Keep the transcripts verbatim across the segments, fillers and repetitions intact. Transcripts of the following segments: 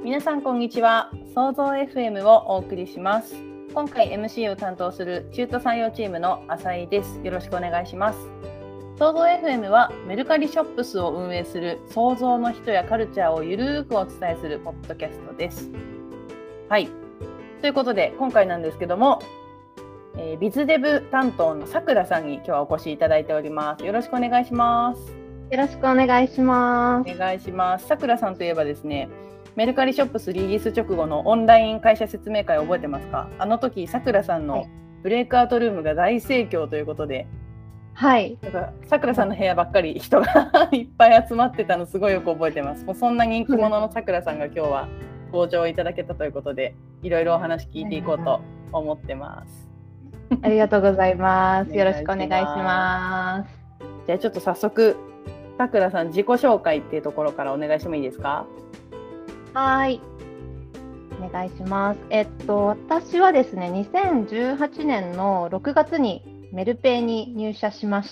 皆さんこんにちは。創造 エフエム をお送りします。今回 エムシー を担当する中途採用チームの浅井です。よろしくお願いします。創造 エフエム はメルカリショップスを運営する創造の人やカルチャーをゆるーくお伝えするポッドキャストです。はい。ということで今回なんですけども、えー、ビズデブ担当のさくらさんに今日はお越しいただいております。よろしくお願いします。 よろしくお願いします。 お願いします。さくらさんといえばですね、メルカリショップスリリース直後のオンライン会社説明会を覚えてますか？あの時さくらさんのブレイクアウトルームが大盛況ということで、 はい。 だからさくらさんの部屋ばっかり人がいっぱい集まってたのすごいよく覚えてます。もうそんな人気者のさくらさんが今日は登場いただけたということで、いろいろお話聞いていこうと思ってます。 ありがとうございます。よろしくお願いします。 じゃあちょっと早速さくらさん自己紹介っていうところからお願いしてもいいですか？ はい。お願いします。えっと私はですね、にせんじゅうはちねんのろくがつにメルペイに入社しまして、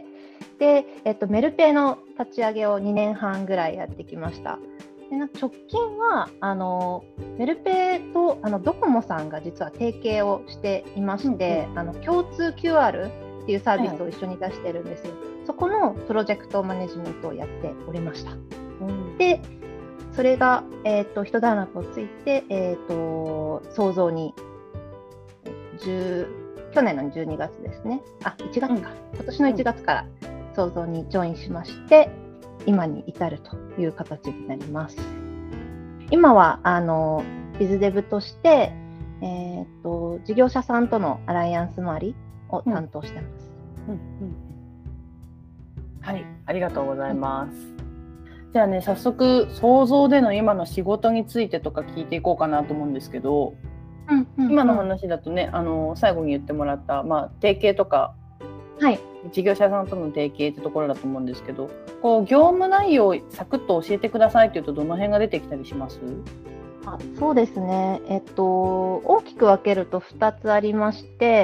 で、えっと、メルペイの立ち上げをにねんはんぐらいやってきました。で直近はあのメルペイとあのドコモさんが実は提携をしていまして、うんうん、あの共通 キューアール っていうサービスを一緒に出してるんですよ。はい、そこのプロジェクトマネジメントをやっておりました。うん、でそれが、えー、と一段落をついて、えー、と創造に去年のじゅうにがつですね、あいちがつか、うん、今年のいちがつから創造にジョインしまして、今に至るという形になります。今はあのビズデブとして、えー、と事業者さんとのアライアンス周りを担当してます。うんうんうん、 はい、ありがとうございます。うん、じゃあね、早速創造での今の仕事についてとか聞いていこうかなと思うんですけど、うんうんうん、今の話だとね、あの最後に言ってもらった、まあ、提携とか、はい、事業者さんとの提携ってところだと思うんですけど、こう業務内容をサクッと教えてくださいっていうとどの辺が出てきたりします？ あ、そうですね、えっと、大きく分けるとふたつありまして、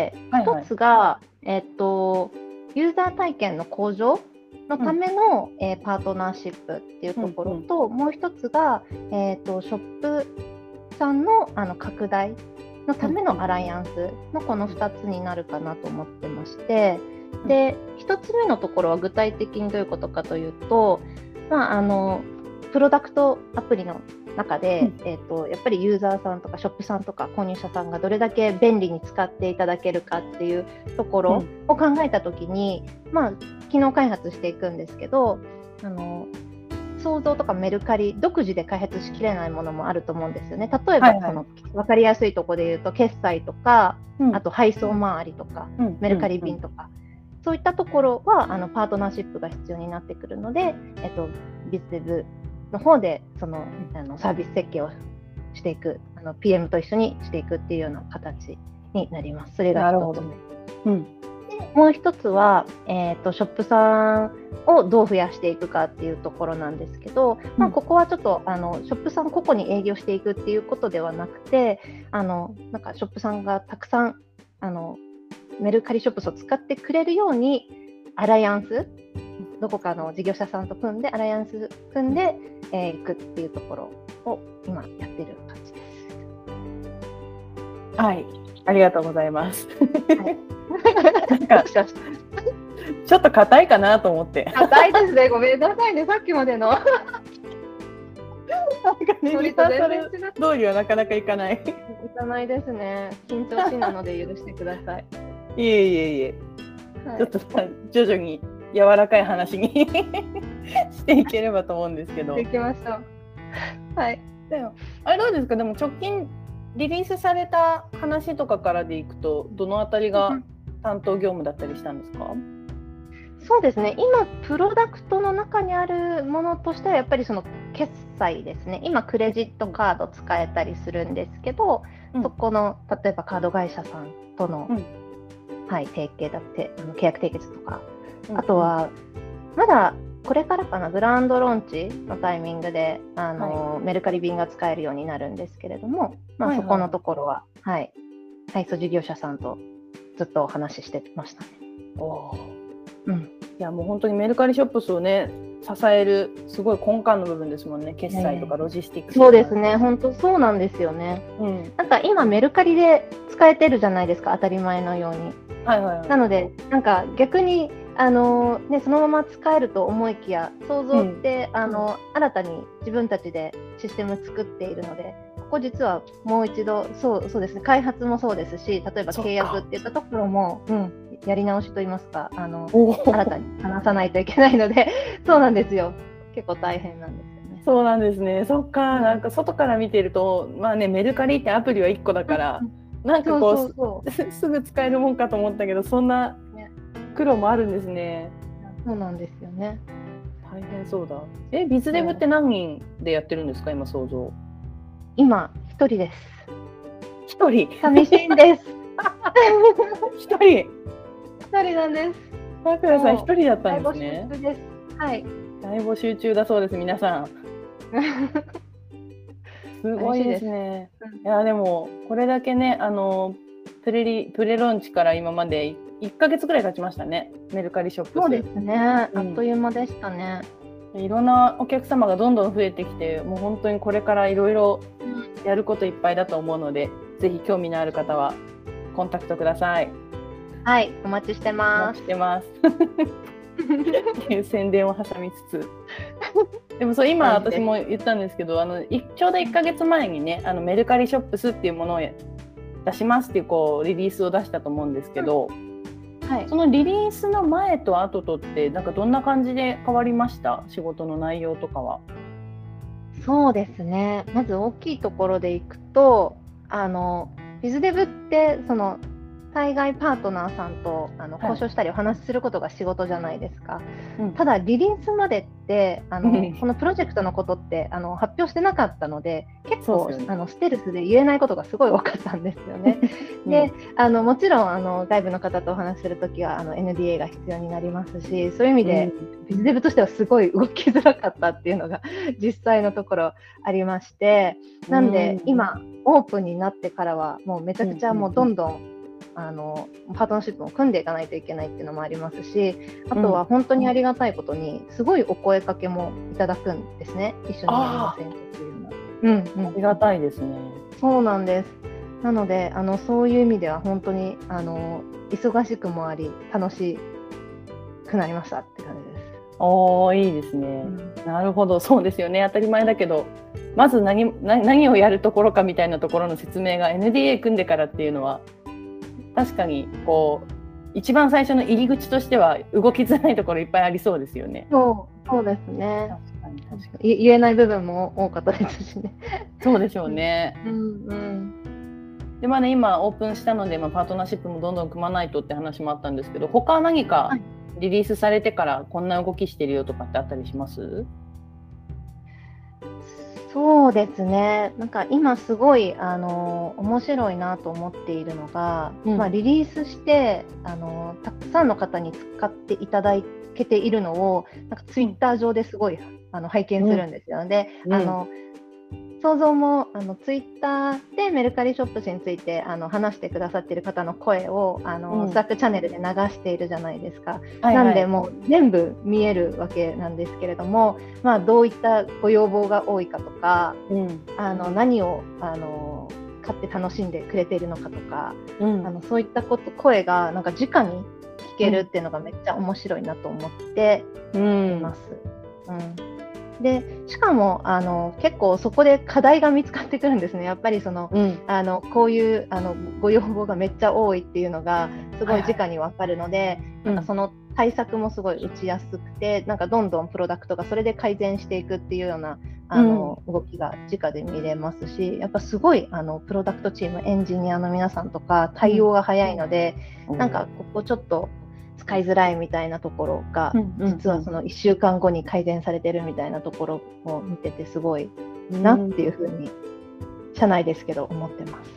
はいはい、ひとつが、えっと、ユーザー体験の向上のための、うんえー、パートナーシップっていうところと、うんうん、もう一つが、えーと、ショップさん の, あの拡大のためのアライアンスのこのふたつになるかなと思ってまして、でひとつめのところは具体的にどういうことかというと、まあ、あのプロダクトアプリの中で、うんえーと、やっぱりユーザーさんとかショップさんとか購入者さんがどれだけ便利に使っていただけるかっていうところを考えたときに、うんまあ、機能開発していくんですけど、あの創造とかメルカリ独自で開発しきれないものもあると思うんですよね。例えば、はいはい、その分かりやすいところで言うと決済とか、うん、あと配送周りとか、うん、メルカリ便とか、うんうん、そういったところはあのパートナーシップが必要になってくるので、えっと、ビズデブの方でそのあのサービス設計をしていく、あの ピーエム と一緒にしていくっていうような形になります。それが一つ目。うん、でもう一つは、えーと、ショップさんをどう増やしていくかっていうところなんですけど、うんまあ、ここはちょっとあのショップさん個々に営業していくっていうことではなくて、あのなんかショップさんがたくさんあのメルカリショップスを使ってくれるようにアライアンスどこかの事業者さんと組んでアライアンス組んで、えー、いくっていうところを今やってる感じです。 はい、ありがとうございます。はい、なんかちょっと硬いかなと思って。 硬いですね。ごめんなさいね。さっきまでの。なんかね、リハーサル通りはなかなかいかない。 いかないですね。緊張しいなので許してください。 いえいえいえ。はい、ちょっと徐々に柔らかい話にしていければと思うんですけど。 できました。はい。 でもあれどうですか？でも直近リリースされた話とかからでいくとどのあたりが担当業務だったりしたんですか？うん、 そうですね。今プロダクトの中にあるものとしてはやっぱりその決済ですね。今クレジットカード使えたりするんですけど、うん、そこの例えばカード会社さんとの、うんはい、提携だって契約締結とか、うん、あとはまだこれからかなグランドローンチのタイミングであの、はい、メルカリ便が使えるようになるんですけれども、まあ、そこのところは、はいはい、配送事業者さんとずっとお話ししてましたね。 おうん、 いやもう本当にメルカリショップスをね支えるすごい根幹の部分ですもんね。決済とかロジスティックスとか、 そうですね、本当そうなんですよね、うん、なんか今メルカリで使えてるじゃないですか、当たり前のように。はいはいはい、なのでなんか逆にあの、ね、そのまま使えると思いきや創造って、うん、あの新たに自分たちでシステム作っているので、ここ実はもう一度そうそうですね、開発もそうですし、例えば契約っていったところも、うん、やり直しといいますか、あの新たに話さないといけないのでそうなんですよ、結構大変なんですよね。 そうなんですね。そっか、なんか外から見てると、まあね、メルカリってアプリはいっこだから、うん、なんかこう、そうそうそうすぐ使えるもんかと思ったけど、そんな苦労もあるんですね。 そうなんですよね。 大変そうだ。え、ビズデブって何人でやってるんですか、今想像。 今ひとりです。 一人。 寂しいんです。 一人。一人なんです。 さくらさん一人だったんですね。 大募集中です。はい。 大募集中だそうです、皆さん。すごいですね。いやでもこれだけね、あのプレリプレロンチから今までいっかげつぐらい経ちましたね、メルカリショップス。 そうですね、あっという間でしたね。 うん、いろんなお客様がどんどん増えてきて、もう本当にこれからいろいろやることいっぱいだと思うので、うん、ぜひ興味のある方はコンタクトください。 はい、お待ちしてます。 お待ちしてますっていう宣伝を挟みつつでもそう今私も言ったんですけど、あのちょうどいっかげつまえにね、あのメルカリショップスっていうものを出しますっていう、こうリリースを出したと思うんですけど、うん、はい、そのリリースの前と後とってなんかどんな感じで変わりました？仕事の内容とかは。 そうですね、まず大きいところでいくと、あのビズデブってその海外パートナーさんとあの交渉したりお話しすることが仕事じゃないですか、はい、ただリリースまでってあの、うん、このプロジェクトのことってあの発表してなかったので、結構、ね、あのステルスで言えないことがすごい多かったんですよね。うん、であのもちろんあの外部の方とお話しするときはあの エヌディーエー が必要になりますし、そういう意味で、うん、ビズデブとしてはすごい動きづらかったっていうのが実際のところありまして、なんで、うん、今オープンになってからはもうめちゃくちゃもうどんどん、うんうんあのパートナーシップも組んでいかないといけないっていうのもありますし、あとは本当にありがたいことにすごいお声かけもいただくんですね。一緒にやりませんかっていうのは、うんうん、 ありがたいですね。 そうなんです。なのであのそういう意味では本当にあの忙しくもあり楽しくなりましたって感じです。 おー、いいですね、うん、なるほど。そうですよね、当たり前だけどまず 何, 何をやるところかみたいなところの説明が エヌディーエー 組んでからっていうのは確かにこう一番最初の入り口としては動きづらいところいっぱいありそうですよね。 そうそうですね。確かに確かに言えない部分も多かったですしね。 そうでしょうね。 うんうん、 でまあね、今オープンしたので、まあ、パートナーシップもどんどん組まないとって話もあったんですけど、他は何かリリースされてからこんな動きしてるよとかってあったりします？ そうですね、なんか今すごいあの面白いなと思っているのが、うん、まあ、リリースしてあのたくさんの方に使っていただけているのをなんかツイッター上ですごい、うん、あの拝見するんですよね。うん、あの想像もあのツイッターでメルカリショップスについてあの話してくださっている方の声をあの、うん、スラックチャンネルで流しているじゃないですか。はいはい、なんでもう全部見えるわけなんですけれども、まあ、どういったご要望が多いかとか、うん、あの何をあの買って楽しんでくれているのかとか、うん、あのそういったこと声がなんか直に聞けるっていうのがめっちゃ面白いなと思っています。うんうんでしかもあの結構そこで課題が見つかってくるんですね。やっぱりその、うん、あのこういうあのご要望がめっちゃ多いっていうのがすごい直に分かるので、はいはい、なんかその対策もすごい打ちやすくて、うん、なんかどんどんプロダクトがそれで改善していくっていうようなあの、うん、動きが直で見れますし、やっぱすごいあのプロダクトチームエンジニアの皆さんとか対応が早いので、うん、なんかここちょっと使いづらいみたいなところが、うんうんうん、実はそのいっしゅうかんごに改善されてるみたいなところを見ててすごいなっていうふうに社内ですけど思ってます。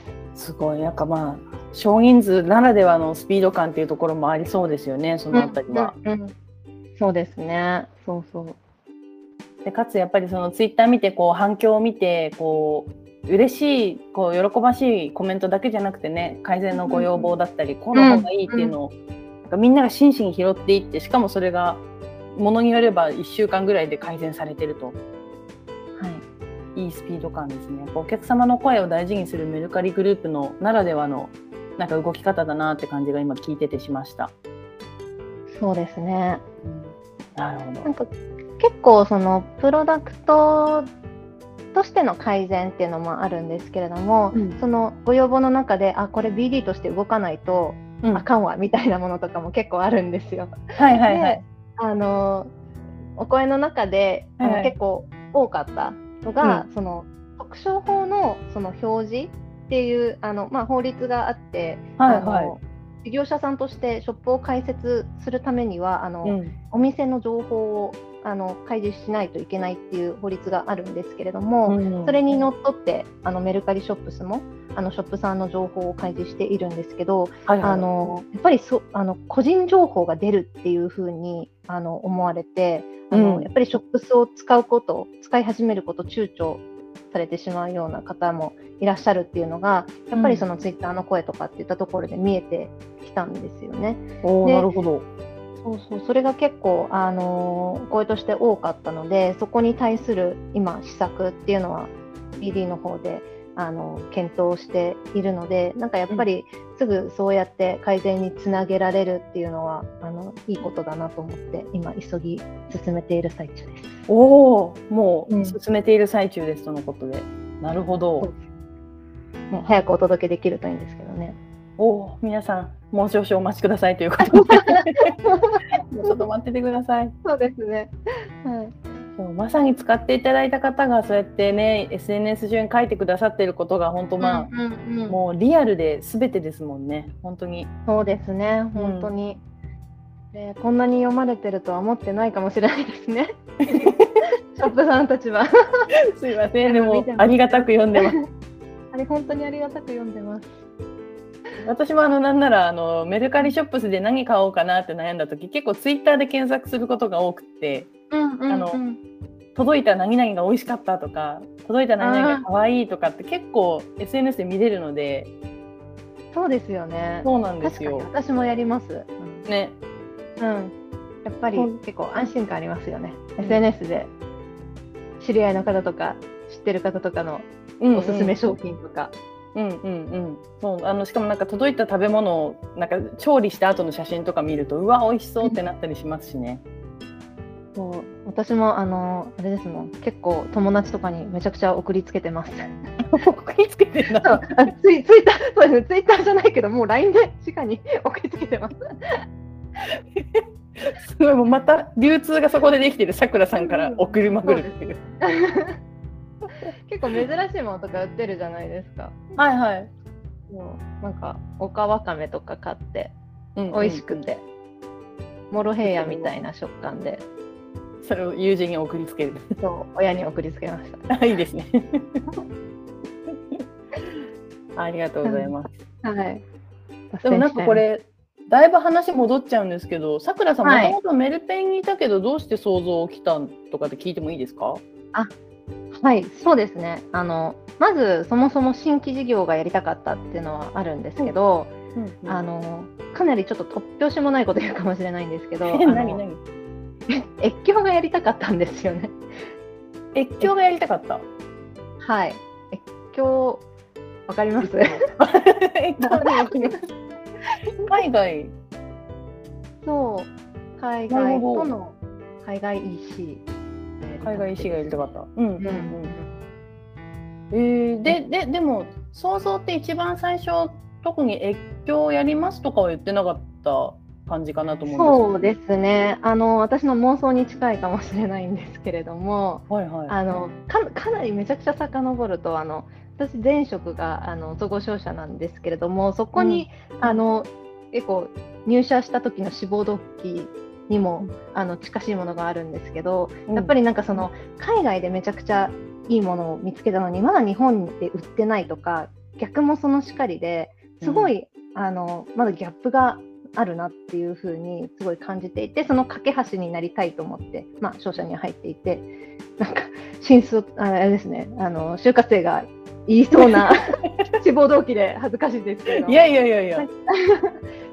すごいなんかまあ少人数ならではのスピード感っていうところもありそうですよね、そのあたりは。 うんうんうん、そうですね。そうそうでかつやっぱりそのツイッター見てこう反響を見てこう嬉しいこう喜ばしいコメントだけじゃなくてね、改善のご要望だったり、うん、この方がいいっていうのをみんなが真摯に拾っていって、しかもそれがものによればいっしゅうかんぐらいで改善されてると、はい、いいスピード感ですね。やっぱお客様の声を大事にするメルカリグループのならではのなんか動き方だなって感じが今聞いててしました。 そうですね、 うん、なるほど。 なんか結構そのプロダクトとしての改善っていうのもあるんですけれども、うん、そのご要望の中であこれ ビーディー として動かないとあかんわみたいなものとかも結構あるんですよ。 はいはいはい。 あのお声の中で、はいはい、あの結構多かったのが、うん、その特商法のその表示っていうあの、まあ、法律があって、はいはい、あの事業者さんとしてショップを開設するためにはあの、うん、お店の情報をあの開示しないといけないっていう法律があるんですけれども、うん、それにのっとってあのメルカリショップスもあのショップさんの情報を開示しているんですけど、はいはい、あのやっぱりそあの個人情報が出るっていうふうにあの思われて、あの、うん、やっぱりショップスを使うこと使い始めること躊躇されてしまうような方もいらっしゃるっていうのがやっぱりそのツイッターの声とかっていったところで見えてきたんですよね。 おー、なるほど。 そうそう、それが結構、あのー、声として多かったので、そこに対する今施策っていうのは ビーディー の方で、あのー、検討しているので、なんかやっぱりすぐそうやって改善につなげられるっていうのはあのいいことだなと思って今急ぎ進めている最中です。 おお、もう進めている最中ですとのことで、うん、なるほど、 ね、早くお届けできるといいんですけどね。 おお、皆さんもう少々お待ちくださいということでちょっと待っててください。 そうですね、はい、 そうまさに使っていただいた方がそうやってね エスエヌエス 上に書いてくださっていることが本当まあ、うんうんうん、もうリアルで全てですもんね。本当にそうですね、本当に、うん、でこんなに読まれてるとは思ってないかもしれないですねショップさんたちはすいません、でもありがたく読んでますあれ本当にありがたく読んでます。 私もあのなんならあのメルカリショップスで何買おうかなって悩んだ時結構ツイッターで検索することが多くて、うんうんうん、あの届いた何々が美味しかったとか届いた何々が可愛いとかって結構 エスエヌエス で見れるので。 そうですよね。 そうなんですよ。 確かに私もやります、 うん、ね、 うん、やっぱり結構安心感ありますよね、うん、エスエヌエス で知り合いの方とか知ってる方とかのおすすめ商品とか、 うんうんうん、そうあのしかもなんか届いた食べ物をなんか調理した後の写真とか見るとうわ美味しそうってなったりしますしね。 そう私もあのあれですもん、結構友達とかにめちゃくちゃ送りつけてます送りつけてるんだ。 ツイ、ツイッター、そうですね、ツイッターじゃないけどもう ライン で直に送りつけてますすごい、もうまた流通がそこでできてるさくらさんから送りまくるっていう、 結構珍しいものとか売ってるじゃないですか。 はいはい。 もうなんかオカワカメとか買って、うんうんうん、美味しくてモロヘイヤみたいな食感でそれを友人に送りつける。 そう親に送りつけましたいいですねありがとうございます、 はい、 でもなんかこれだいぶ話戻っちゃうんですけど、さくらさんもともとメルペンにいたけどどうして想像起きたとかって聞いてもいいですか？ あ、はい、そうですね。あのまずそもそも新規事業がやりたかったっていうのはあるんですけど、うんうんうん、あのかなりちょっと突拍子もないこと言うかもしれないんですけど何何越境がやりたかったんですよね。 越境がやりたかった。 はい、越境わかります海外そう海外との海外 イーシー 海外 イーシー がやりたかった。うんうんうん。えー、でででも想像って一番最初特に越境をやりますとかは言ってなかった感じかなと思うんですけど。 そうですね。あの私の妄想に近いかもしれないんですけれども、 はいはい、 あの か, かなりめちゃくちゃ遡るとあの私前職があの総合商社なんですけれども、そこに、うん、あの結構入社した時の志望動機にも、うん、あの近しいものがあるんですけど、うん、やっぱりなんかその海外でめちゃくちゃいいものを見つけたのにまだ日本で売ってないとか、逆もそのしかりですごい、うん、あのまだギャップがあるなっていう風にすごい感じていて、その架け橋になりたいと思って、まあ、商社に入っていて、なんか新卒あれですね、あの就活生が言いそうな志望動機で恥ずかしいですけど、 いやいやいやいや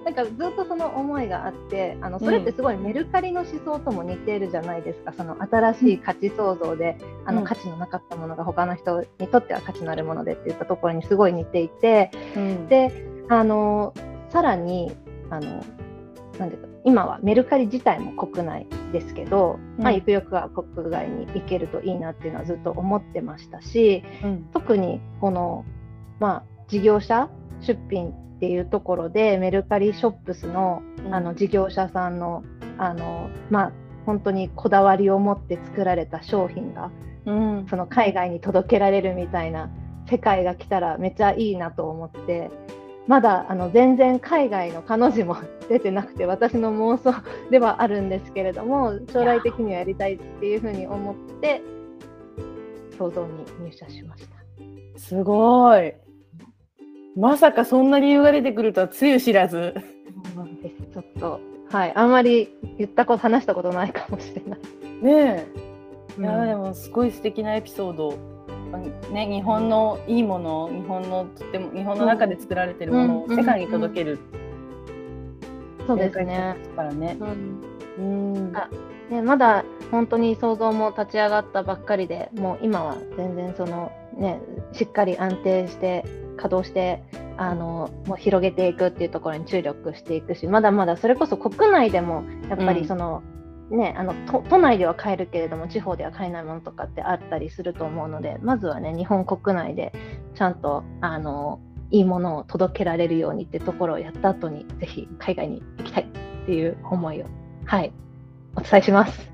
なんかずっとその思いがあって、あのそれってすごいメルカリの思想とも似ているじゃないですか。その新しい価値創造で、うん、あの価値のなかったものが他の人にとっては価値のあるものでっていったところにすごい似ていて、うん、であのさらにあのなんていうか、今はメルカリ自体も国内ですけど、うん、まあ、ゆくゆくは国外に行けるといいなっていうのはずっと思ってましたし、うん、特にこの、まあ、事業者出品っていうところでメルカリショップス の, あの事業者さんの、あの、まあ、本当にこだわりを持って作られた商品が、うん、その海外に届けられるみたいな世界が来たらめっちゃいいなと思って、まだあの全然海外の彼女も出てなくて私の妄想ではあるんですけれども、将来的にはやりたいっていうふうに思って想像に入社しました。 すごい。まさかそんな理由が出てくるとはつゆ知らず。 そうです。ちょっと、はい、あんまり言ったこと話したことないかもしれない。 ねえ、いや、うん、でもすごい素敵なエピソード。ね、日本のいいものを日本のとっても日本の中で作られているものを世界に届ける、 うんうん、そうですね。 からね、 うんうん、あね、まだ本当に想像も立ち上がったばっかりで、もう今は全然その、ね、しっかり安定して稼働してあのもう広げていくっていうところに注力していくし、まだまだそれこそ国内でもやっぱりその、うんね、あの 都, 都内では買えるけれども地方では買えないものとかってあったりすると思うので、まずはね、日本国内でちゃんとあのいいものを届けられるようにっていうところをやった後にぜひ海外に行きたいっていう思いを、はい、お伝えします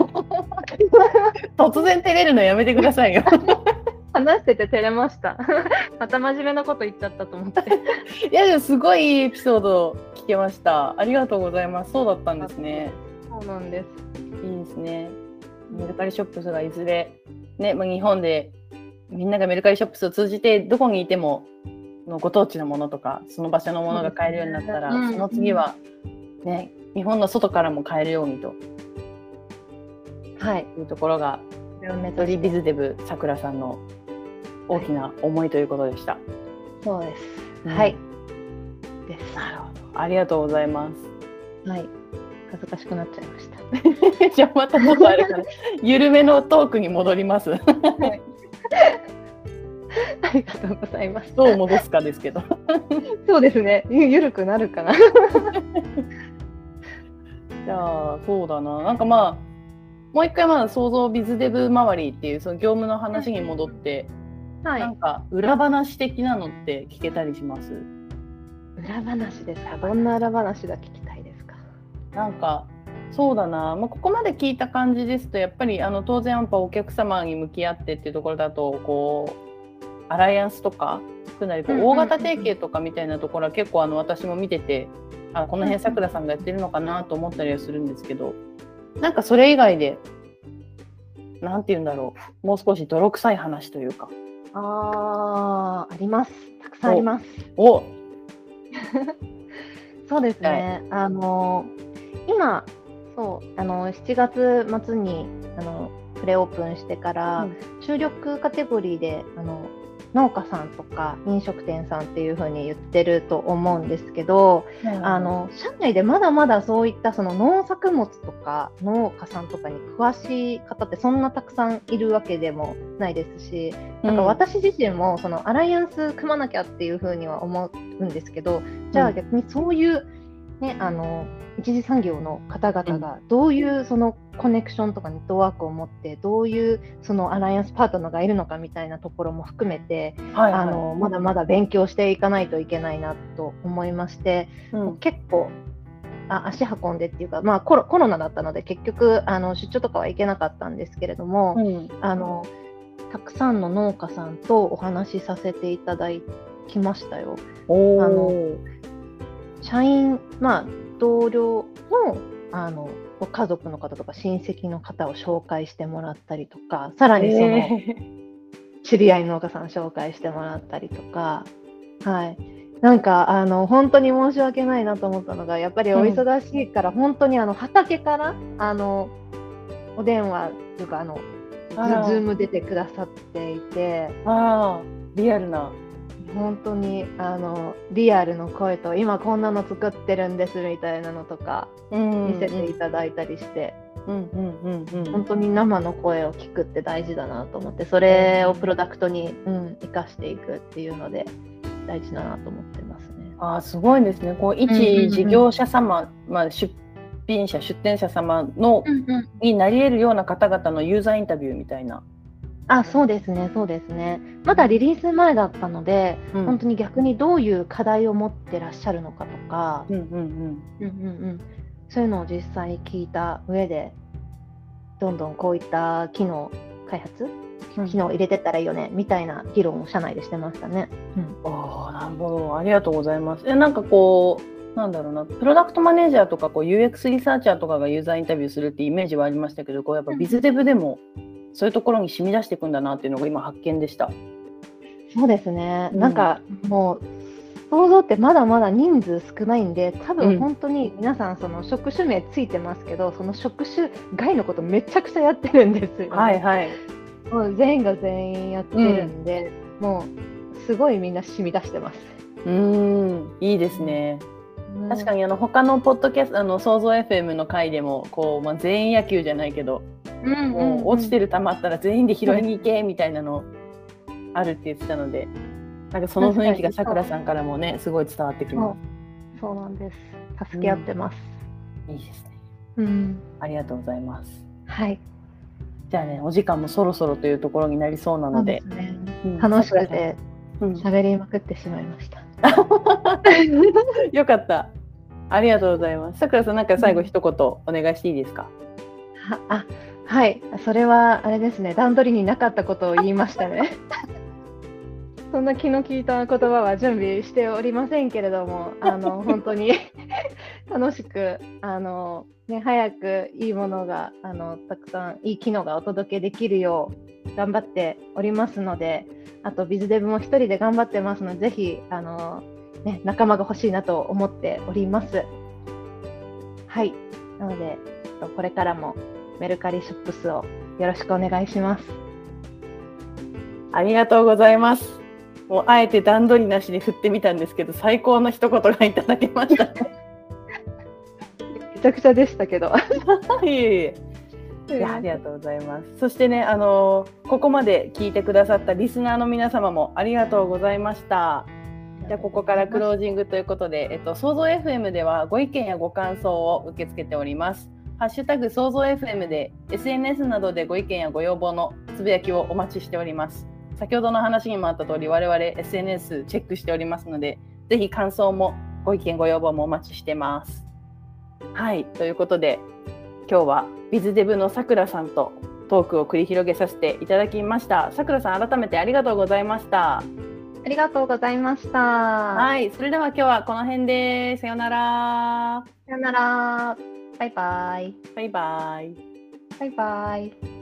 突然照れるのやめてくださいよ話してて照れましたまた真面目なこと言っちゃったと思っていやでもすごいいいエピソード聞けました。ありがとうございます。そうだったんですね。 そうなんです。 いいですね。メルカリショップスがいずれ、ね、まあ、日本でみんながメルカリショップスを通じてどこにいてものご当地のものとかその場所のものが買えるようになったら、 そ,、ね、その次は、ね、日本の外からも買えるようにと、はい、いうところがよりビズデブさくらさんの大きな思いということでした。 そうです、うん、はいです。なるほど、ありがとうございます。 はい、恥ずかしくなっちゃいましたじゃあまたちょっとあれから緩めのトークに戻ります、はい、 ありがとうございます。 どう戻すかですけどそうですね、ゆるくなるかなじゃあそうだな、なんかまあもう一回まだ創造ビズデブ周りっていうその業務の話に戻って、はい、なんか裏話的なのって聞けたりします？ 裏話ですか？どんな裏話が聞きたいですか？ なんかそうだな、まあ、ここまで聞いた感じですとやっぱりあの当然やっぱお客様に向き合ってっていうところだとこうアライアンスとかつまりこう大型提携とかみたいなところは結構あの私も見てて、あこの辺さくらさんがやってるのかなと思ったりはするんですけど、なんかそれ以外でなんて言うんだろう、もう少し泥臭い話というか。 あー、あります。たくさんあります。 おおそうですね、はい、あの今そうあのしちがつ末にあのプレオープンしてから、うん、注力カテゴリーであの農家さんとか飲食店さんっていう風に言ってると思うんですけど、うん、あの社内でまだまだそういったその農作物とか農家さんとかに詳しい方ってそんなたくさんいるわけでもないですし、なんか私自身もそのアライアンス組まなきゃっていう風には思うんですけど、じゃあ逆にそういうね、あの一次産業の方々がどういうそのコネクションとかネットワークを持ってどういうそのアライアンスパートナーがいるのかみたいなところも含めて、はいはい、あのまだまだ勉強していかないといけないなと思いまして、うん、結構あ足運んでっていうか、まあ、コロ、コロナだったので結局あの出張とかは行けなかったんですけれども、うん、あのたくさんの農家さんとお話しさせていただきましたよ。 おあの社員、まあ、同僚の、あのご家族の方とか親戚の方を紹介してもらったりとか、さらにその、えー、知り合いの農家さん紹介してもらったりとか、はい、なんかあの本当に申し訳ないなと思ったのが、やっぱりお忙しいから、うん、本当にあの畑からあのお電話というかあのズーム出てくださっていて、 あリアルな本当にあのリアルの声と今こんなの作ってるんですみたいなのとか見せていただいたりして、本当に生の声を聞くって大事だなと思って、それをプロダクトに、うん、生かしていくっていうので大事だなと思ってますね。 あー、すごいですね。こう一事業者様、まあ、出品者出店者様の、うんうん、になり得るような方々のユーザーインタビューみたいな。 あ、そうですね、そうですね。まだリリース前だったので、うん、本当に逆にどういう課題を持ってらっしゃるのかとか、そういうのを実際に聞いた上で、どんどんこういった機能開発、うん、機能を入れてったらいいよねみたいな議論を社内でしてましたね。 うん、ああ、なるほど、ありがとうございます。え、なんかこう。なんだろうな、プロダクトマネージャーとかこう ユーエックス リサーチャーとかがユーザーインタビューするってイメージはありましたけど、こうやっぱビズデブでもそういうところに染み出していくんだなっていうのが今発見でした。 そうですね、うん、なんかもう想像ってまだまだ人数少ないんで、多分本当に皆さんその職種名ついてますけど、うん、その職種外のことめちゃくちゃやってるんですよね。 はいはい、 もう全員が全員やってるんで、うん、もうすごいみんな染み出してます。 うーん、いいですね。うん、確かにあの他のポッドキャスト、あの創造 エフエム の回でもこう、まあ、全員野球じゃないけど、うんうんうん、もう落ちてる球あったら全員で拾いに行けみたいなのあるって言ってたので、なんかその雰囲気がさくらさんからもねすごい伝わってきます。 そう、そうなんです。助け合ってます。 うん、いいですね、 うん、 ありがとうございます。 はい。じゃあね、お時間もそろそろというところになりそうなので、 ね、うん、楽しくて喋りまくってしまいました。 よかった。ありがとうございます。さくらさん、なんか最後一言お願いしていいですか？ はあ、はい、それはあれですね、段取りになかったことを言いましたね。そんな気の利いた言葉は準備しておりませんけれども、あの本当に楽しくあの、ね、早くいいものがあのたくさんいい機能がお届けできるよう頑張っておりますので、あとビズデブも一人で頑張ってますので、ぜひあの、ね、仲間が欲しいなと思っております。はい、なのでこれからもメルカリショップスをよろしくお願いします。 ありがとうございます。もうあえて段取りなしで振ってみたんですけど、最高の一言がいただけました。めちゃくちゃでしたけど。 いえいえ。いや、ありがとうございます。そしてね、あのここまで聞いてくださったリスナーの皆様もありがとうございました。じゃあここからクロージングということで、えっと、創造 エフエム ではご意見やご感想を受け付けております。ハッシュタグ創造 エフエム で エスエヌエス などでご意見やご要望のつぶやきをお待ちしております。先ほどの話にもあった通り、我々 エスエヌエス チェックしておりますので、ぜひ感想もご意見ご要望もお待ちしてます。はい、ということで今日はビズデブのさくらさんとトークを繰り広げさせていただきました。さくらさん、改めてありがとうございました。 ありがとうございました。 はい、それでは今日はこの辺でさよなら。 さよなら。バイバイ。 バイバイ。 バイバイ。